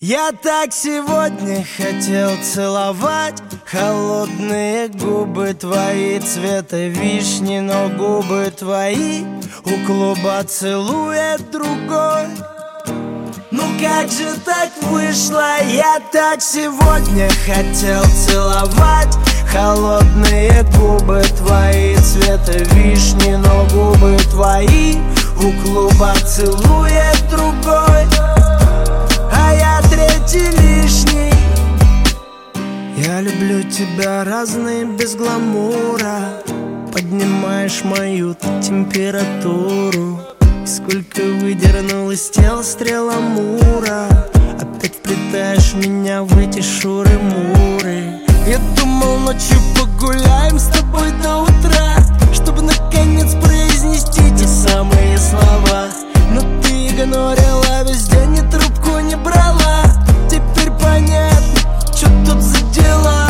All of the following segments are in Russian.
Я так сегодня хотел целовать холодные губы твои цвета вишни, но губы твои у клуба целует другой. Ну как же так вышло? Я так сегодня хотел целовать холодные губы твои цвета вишни, но губы твои у клуба целует другой. А я третий лишний. Я люблю тебя разный, без гламура. Поднимаешь мою температуру. Сколько выдернул из тела стрела Мура. Опять вплетаешь меня в эти шуры-муры. Я думал, ночью погуляем с тобой до утра, чтобы наконец произнести те самые слова. Но ты игнорила весь день и трубку не брала. Теперь понятно, что тут за дела.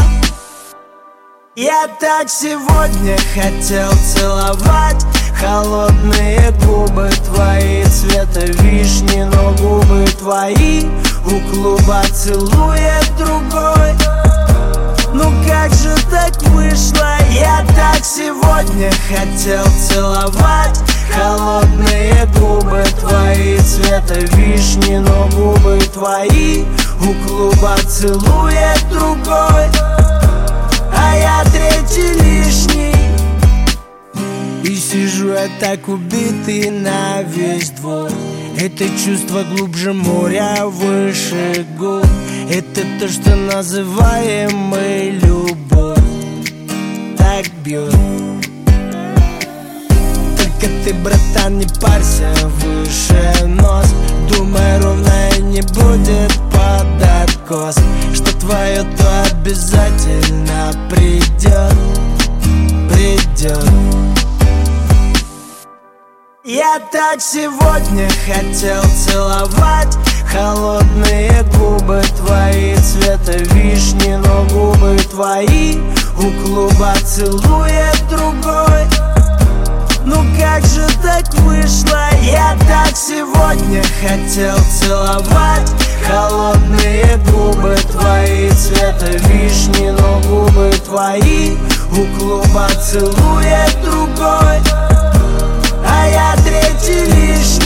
Я так сегодня хотел целовать холодные губы твои цвета вишни, но губы твои у клуба целует другой. Ну как же так вышло? Я так сегодня хотел целовать холодные губы твои цвета вишни, но губы твои у клуба целует другой. А я третий лишний. И сижу я так убитый на весь двор. Это чувство глубже моря, выше гор. Это то, что называем мы любовь. Так бьет. Только ты, братан, не парься, выше нос. Думай ровно и не будет под откос. Что твое, то обязательно придет. Придет. Я так сегодня хотел целовать холодные губы твои цвета вишни, но губы твои у клуба целует другой. Ну как же так вышло? Я так сегодня хотел целовать холодные губы твои цвета вишни, но губы твои у клуба целует другой. А я третий лишний.